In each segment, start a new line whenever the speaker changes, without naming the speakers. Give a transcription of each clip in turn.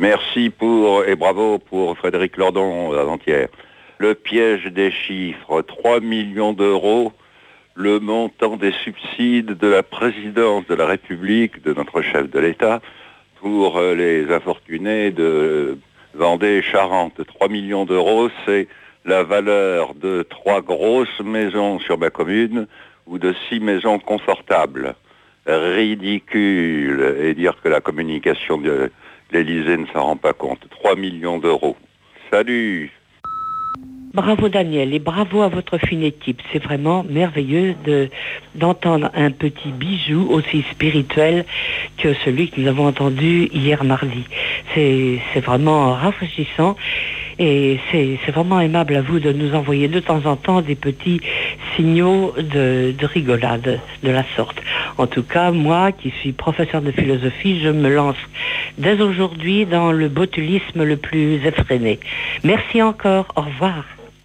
Merci et bravo pour Frédéric Lordon avant-hier. Le piège des chiffres, 3 millions d'euros, le montant des subsides de la présidence de la République, de notre chef de l'État, pour les infortunés de Vendée et Charente. 3 millions d'euros, c'est la valeur de 3 grosses maisons sur ma commune ou de 6 maisons confortables. Ridicule. Et dire que la communication de l'Élysée ne s'en rend pas compte. 3 millions d'euros. Salut.
Bravo Daniel et bravo à votre fine équipe. C'est vraiment merveilleux d'entendre un petit bijou aussi spirituel que celui que nous avons entendu hier mardi. C'est vraiment rafraîchissant et c'est vraiment aimable à vous de nous envoyer de temps en temps des petits signaux de rigolade de la sorte. En tout cas, moi qui suis professeur de philosophie, je me lance dès aujourd'hui dans le botulisme le plus effréné. Merci encore, au revoir.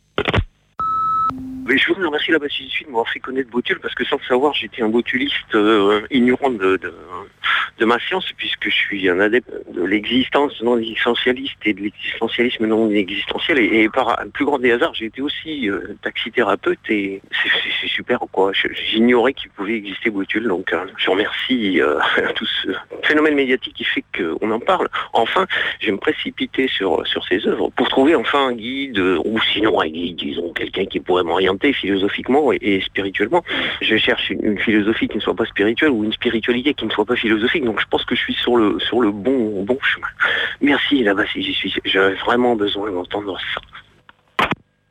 Mais je voudrais remercier la Bastille du Sud de m'avoir fait connaître Botul, parce que sans le savoir, j'étais un botuliste ignorant de ma science, puisque je suis un adepte de l'existence non existentialiste et de l'existentialisme non existentiel. Et par un plus grand des hasards, j'ai été aussi taxithérapeute, et c'est super, quoi. J'ignorais qu'il pouvait exister Botul, donc je remercie tout ce phénomène médiatique qui fait qu'on en parle. Enfin, je vais me précipiter sur ces œuvres pour trouver enfin un guide, ou sinon un guide, disons, quelqu'un qui pourrait m'orienter philosophiquement et spirituellement. Je cherche une philosophie qui ne soit pas spirituelle ou une spiritualité qui ne soit pas philosophique, donc je pense que je suis sur le bon chemin. Merci là-bas si j'y suis, j'ai vraiment besoin d'entendre ça.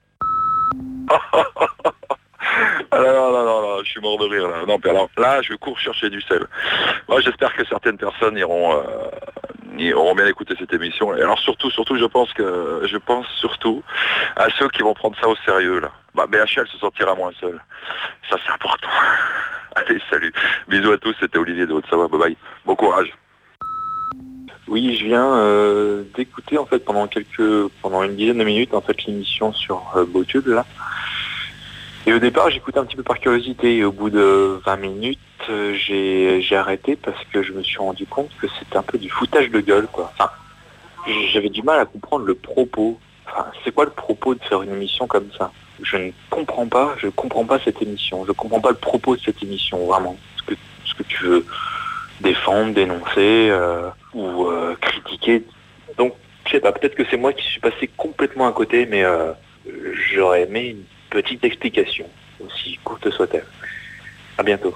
Non, je suis mort de rire là. Non, mais alors là, je cours chercher du sel. Moi, j'espère que certaines personnes auront bien écouté cette émission. Et alors surtout, je pense surtout à ceux qui vont prendre ça au sérieux là. BHL se sentira moins seul. Ça, c'est important. Allez, salut. Bisous à tous, c'était Olivier de Haute-Savoie. Bye bye. Bon courage.
Oui, je viens d'écouter en fait pendant une dizaine de minutes en fait l'émission sur Botul là. Et au départ, j'écoutais un petit peu par curiosité et au bout de 20 minutes, j'ai arrêté parce que je me suis rendu compte que c'était un peu du foutage de gueule, quoi. Enfin, j'avais du mal à comprendre le propos. Enfin, c'est quoi le propos de faire une émission comme ça? Je comprends pas cette émission. Je comprends pas le propos de cette émission, vraiment. Ce que tu veux défendre, dénoncer ou critiquer. Donc, je sais pas, peut-être que c'est moi qui suis passé complètement à côté, mais j'aurais aimé une petite explication, aussi courte soit-elle. À bientôt.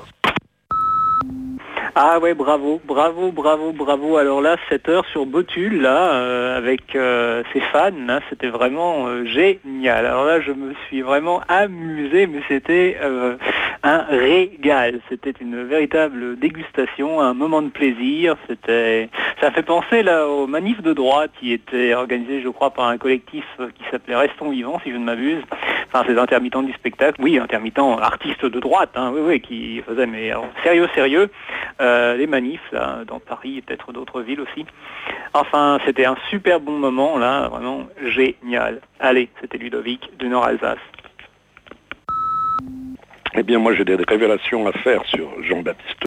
Ah ouais, bravo. Alors là, 7 heures sur Botul, là, avec ses fans, là, c'était vraiment génial. Alors là, je me suis vraiment amusé, mais c'était un régal. C'était une véritable dégustation, un moment de plaisir. Ça fait penser là aux manifs de droite qui étaient organisés, je crois, par un collectif qui s'appelait Restons Vivants, si je ne m'abuse. Enfin, ces intermittents du spectacle, oui, intermittents artistes de droite, hein, oui, qui faisaient, mais alors, sérieux, les manifs, là, dans Paris et peut-être d'autres villes aussi. Enfin, c'était un super bon moment, là, vraiment génial. Allez, c'était Ludovic du Nord-Alsace.
Eh bien, moi, j'ai des révélations à faire sur Jean-Baptiste